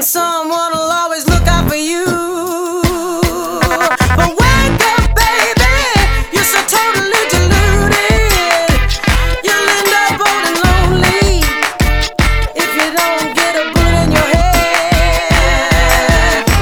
someone will always look out for you. But wake up, baby, you're so totally deluded. You'll end up old and lonely if you don't get a bullet in your head.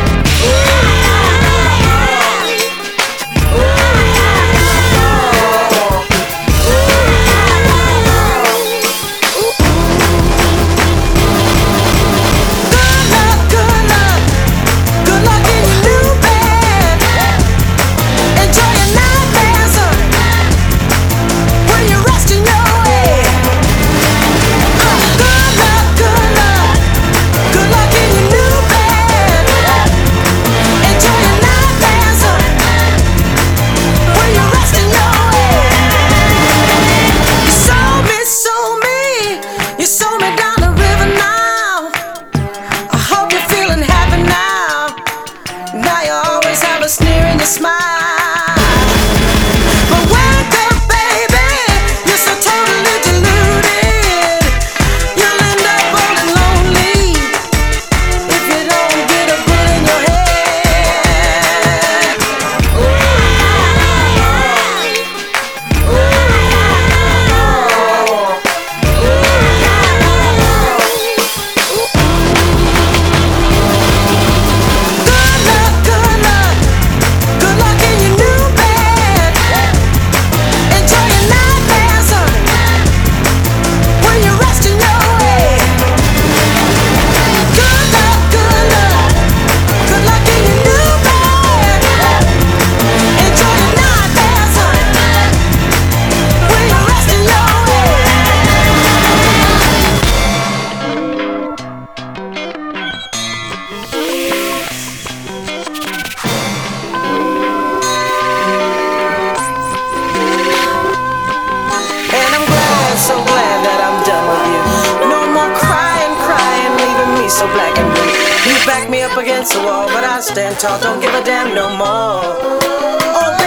Good luck in your new bed. Enjoy your nightmares when you're resting your head. Good luck in your new bed. Enjoy your nightmares when you're resting your head. You sold me down the river now. I hope you're feeling happy now. Now you always have a sneer in your smile. But wake up, baby, you're so totally deluded. You'll end up old and lonely if you don't get a bullet in your head. Good luck in your new bed. Enjoy your nightmares when you're resting your head. Good luck in your new bed. Enjoy your nightmares when you're resting your head. And I'm glad, so glad that I'm done with you. No more crying, leaving me so black and blue. You back me up against the wall, but I stand tall, don't give a damn no more. Oh,